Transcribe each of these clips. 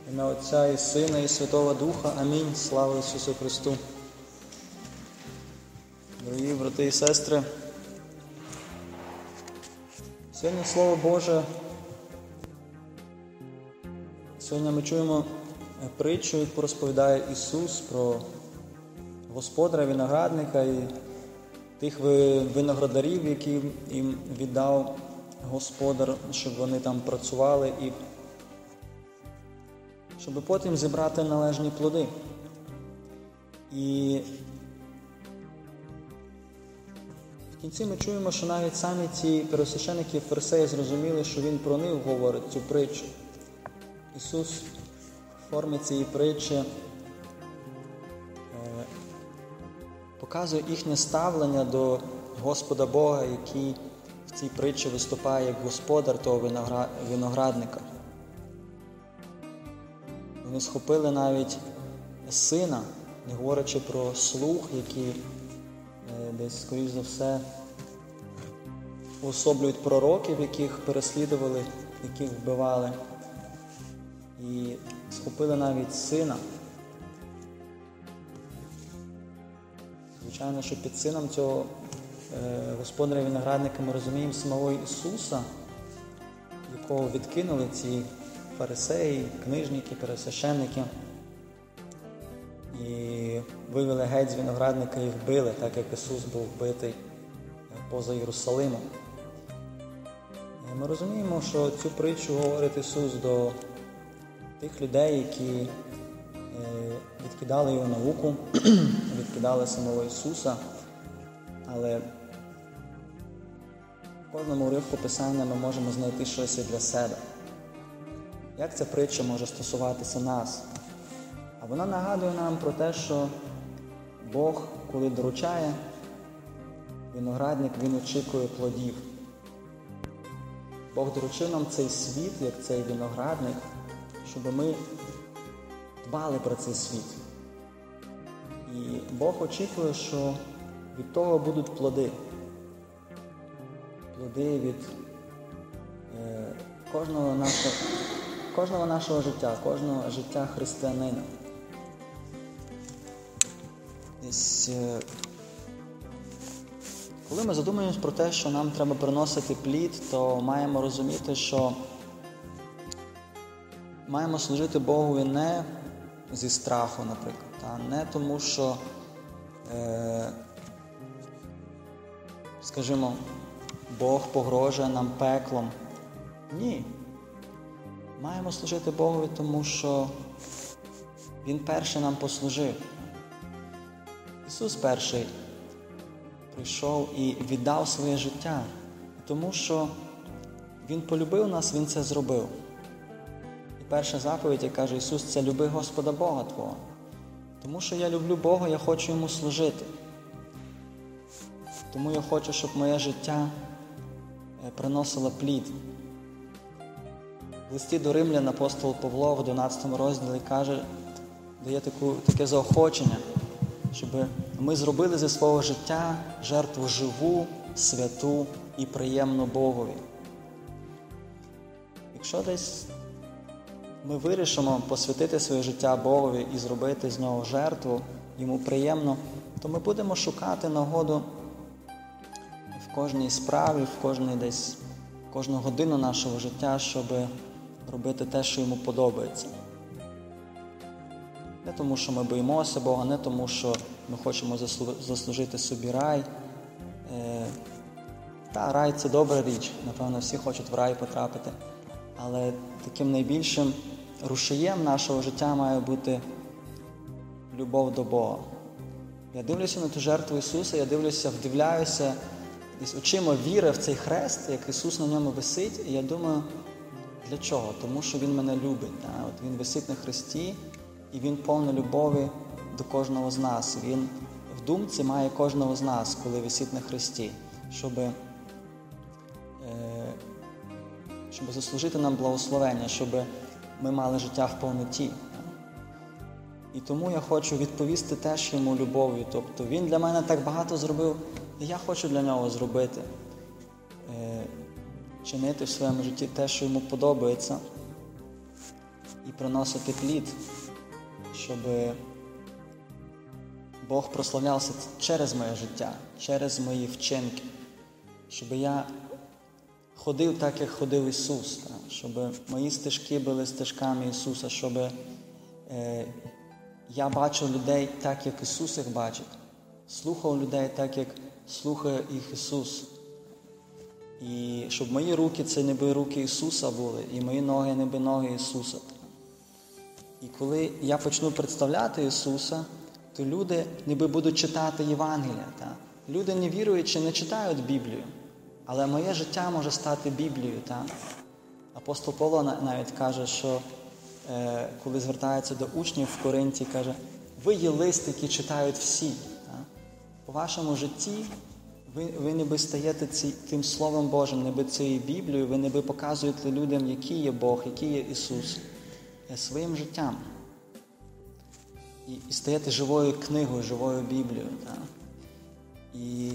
Ім'я Отця і Сина, і Святого Духа. Амінь. Слава Ісусу Христу. Дорогі брати і сестри, сьогодні Слово Боже. Сьогодні ми чуємо притчу, яку розповідає Ісус про господаря виноградника і тих виноградарів, які їм віддав Господар, щоб вони там працювали і щоб потім зібрати належні плоди. І в кінці ми чуємо, що навіть самі ці первосвященники і фарисеї зрозуміли, що Він про них говорить цю притчу. Ісус в формі цієї притчі показує їхнє ставлення до Господа Бога, який в цій притчі виступає як господар того виноградника. Вони схопили навіть сина, не говорячи про слуг, які десь, скоріш за все, уособлюють пророків, яких переслідували, яких вбивали. І схопили навіть сина. Звичайно, що під сином цього господаря виноградника ми розуміємо самого Ісуса, якого відкинули ці фарисеї, книжники, первосвященники, і вивели геть з виноградника і вбили, так як Ісус був вбитий поза Єрусалимом. І ми розуміємо, що цю притчу говорить Ісус до тих людей, які відкидали Його науку, відкидали самого Ісуса, але в кожному уривку Писання ми можемо знайти щось і для себе. Як ця притча може стосуватися нас? А вона нагадує нам про те, що Бог, коли доручає виноградник, Він очікує плодів. Бог доручив нам цей світ, як цей виноградник, щоб ми дбали про цей світ. І Бог очікує, що від того будуть плоди. Плоди від кожного нашого життя, кожного життя християнина. Коли ми задумуємося про те, що нам треба приносити плід, то маємо розуміти, що маємо служити Богові не зі страху, наприклад, не тому, що, скажімо, Бог погрожує нам пеклом. Ні. Маємо служити Богові, тому що Він перший нам послужив. Ісус перший прийшов і віддав своє життя, тому що Він полюбив нас, Він це зробив. І перша заповідь, як каже Ісус, це люби Господа Бога Твого. Тому що я люблю Бога, я хочу Йому служити. Тому я хочу, щоб моє життя приносило плід. В листі до Римлян апостол Павло в 12 розділі дає таке заохочення, щоб ми зробили зі свого життя жертву живу, святу і приємну Богові. Якщо десь ми вирішимо посвятити своє життя Богові і зробити з нього жертву, йому приємно, то ми будемо шукати нагоду в кожній справі, кожну годину нашого життя, щоб робити те, що йому подобається. Не тому, що ми боїмося Бога, не тому, що ми хочемо заслужити собі рай. Рай – це добра річ, напевно, всі хочуть в рай потрапити. Але таким найбільшим рушієм нашого життя має бути любов до Бога. Я дивлюся на ту жертву Ісуса, вдивляюся десь очима віри в цей хрест, як Ісус на ньому висить, і я думаю, для чого? Тому що Він мене любить. Він висить на хресті, і Він повний любові до кожного з нас. Він в думці має кожного з нас, коли висить на хресті, щоб заслужити нам благословення, щоб ми мали життя в повноті. І тому я хочу відповісти теж Йому любов'ю. Тобто Він для мене так багато зробив, і я хочу для Нього зробити. Чинити в своєму житті те, що Йому подобається. і приносити плід, щоб Бог прославлявся через моє життя, через мої вчинки, щоб я ходив так, як ходив Ісус, щоб мої стежки були стежками Ісуса, щоб я бачив людей так, як Ісус їх бачить, слухав людей так, як слухає їх Ісус. І щоб мої руки це ніби руки Ісуса були, і мої ноги ніби ноги Ісуса. І коли я почну представляти Ісуса, то люди ніби будуть читати Євангелія. Люди не віруючи, не читають Біблію, але моє життя може стати Біблією. Апостол Павло навіть каже, що коли звертається до учнів в Коринті, каже, ви є лист, який читають всі. У вашому житті ви ніби стаєте тим Словом Божим, ніби цією Біблією, ви ніби показуєте людям, який є Бог, який є Ісус, своїм життям. І стаєте живою книгою, живою Біблією. І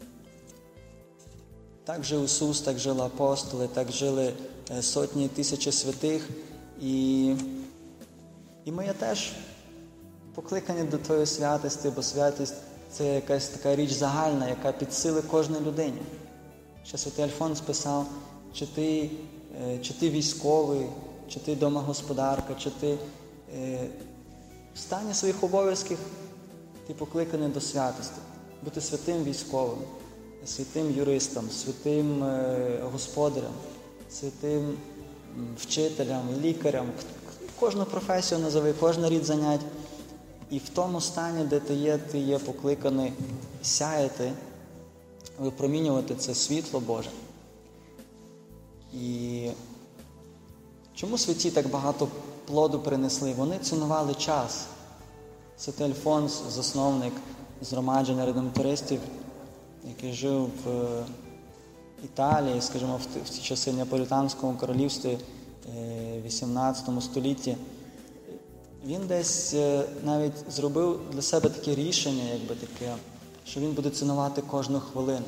так жив Ісус, так жили апостоли, так жили сотні і тисячі святих. І ми є теж покликані до Твоєї святості, бо святість – це якась така річ загальна, яка підсилить кожній людині. Ще святий Альфонс писав, чи ти військовий, чи ти домогосподарка, чи ти в стані своїх обов'язків, ти покликаний до святості. Бути святим військовим, святим юристом, святим господарем, святим вчителем, лікарем. Кожну професію назови, кожен рід занять. І в тому стані, де ти є покликаний сяяти, випромінювати це світло Боже. І чому святі так багато плоду принесли? Вони цінували час. Святий Альфонс, засновник згромадження редемтористів, який жив в Італії, скажімо, в ті часи Неаполітанському королівстві в 18 столітті, він десь навіть зробив для себе таке рішення, що він буде цінувати кожну хвилину.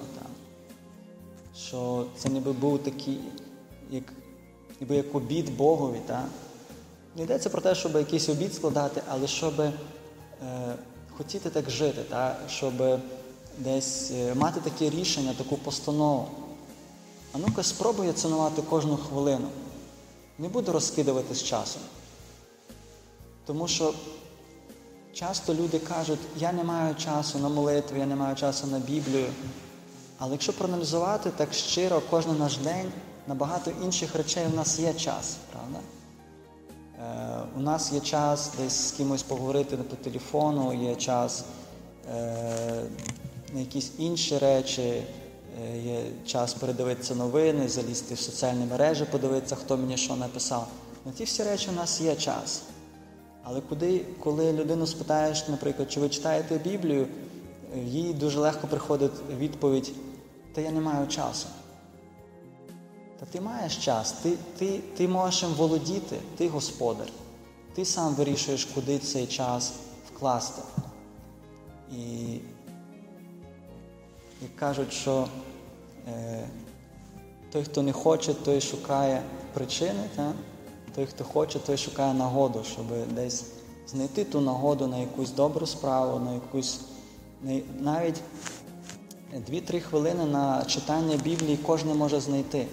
Що це ніби був такий, як обід Богові. Не йдеться про те, щоб якийсь обід складати, але щоб хотіти так жити, щоб десь мати таке рішення, таку постанову. А ну-ка спробуй цінувати кожну хвилину. Не буду розкидувати з часом. Тому що часто люди кажуть, я не маю часу на молитву, я не маю часу на Біблію. Але якщо проаналізувати так щиро, кожен наш день, на багато інших речей у нас є час, правда? У нас є час десь з кимось поговорити по телефону, є час на якісь інші речі, є час передивитися новини, залізти в соціальні мережі, подивитися, хто мені що написав. На ті всі речі у нас є час. Але коли людину спитаєш, наприклад, чи ви читаєте Біблію, їй дуже легко приходить відповідь, та я не маю часу. Та ти маєш час, ти можеш їм володіти, ти господар. Ти сам вирішуєш, куди цей час вкласти. І як кажуть, що той, хто не хоче, той шукає причини, той, хто хоче, той шукає нагоду, щоб десь знайти ту нагоду на якусь добру справу, на якусь... Навіть 2-3 хвилини на читання Біблії кожен може знайти.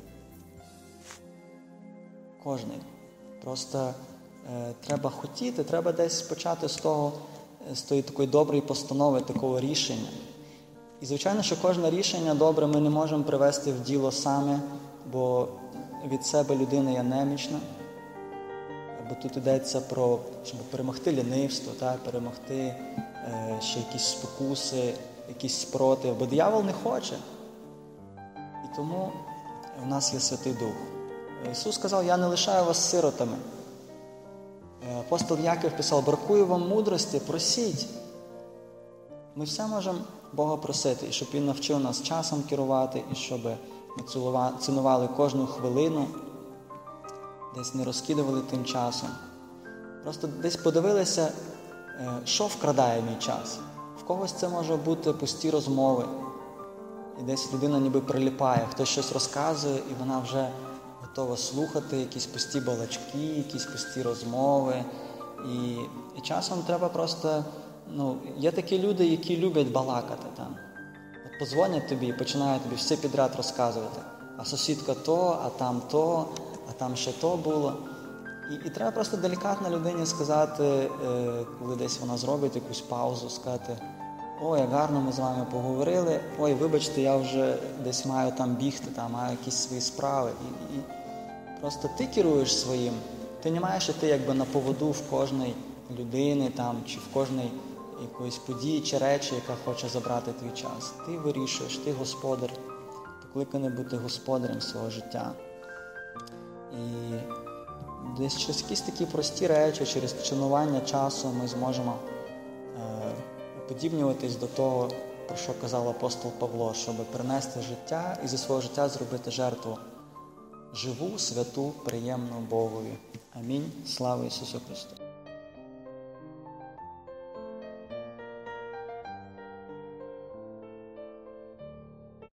Кожний. Просто треба хотіти, треба десь почати з тої такої доброї постанови, такого рішення. І, звичайно, що кожне рішення добре ми не можемо привести в діло саме, бо від себе людина є немічна. Бо тут йдеться про, щоб перемогти лінивство, перемогти ще якісь спокуси, якісь спротив, бо диявол не хоче. І тому в нас є Святий Дух. Ісус сказав, я не лишаю вас сиротами. Апостол Яків писав, бракує вам мудрості, просіть. Ми все можемо Бога просити, і щоб Він навчив нас часом керувати, і щоб ми цінували кожну хвилину, десь не розкидували тим часом. Просто десь подивилися, що вкрадає мій час. В когось це може бути пусті розмови. І десь людина ніби приліпає, хтось щось розказує, і вона вже готова слухати якісь пусті балачки, якісь пусті розмови. І часом треба просто, є такі люди, які люблять балакати там. От подзвонять тобі і починають тобі все підряд розказувати. А сусідка то, а там ще то було. І треба просто делікатно людині сказати, коли десь вона зробить якусь паузу, сказати: ой, як гарно ми з вами поговорили, ой, вибачте, я вже десь маю там бігти, там маю якісь свої справи. І просто ти керуєш своїм. Ти не маєш іти якби на поводу в кожної людини там, чи в кожної якоїсь події чи речі, яка хоче забрати твій час. Ти вирішуєш, ти господар, покликаний бути господарем свого життя. І десь через якісь такі прості речі, через цінування часу ми зможемо уподібнюватись до того, про що казав апостол Павло, щоб принести життя і зі свого життя зробити жертву живу, святу, приємну Богові. Амінь. Слава Ісусу Христу!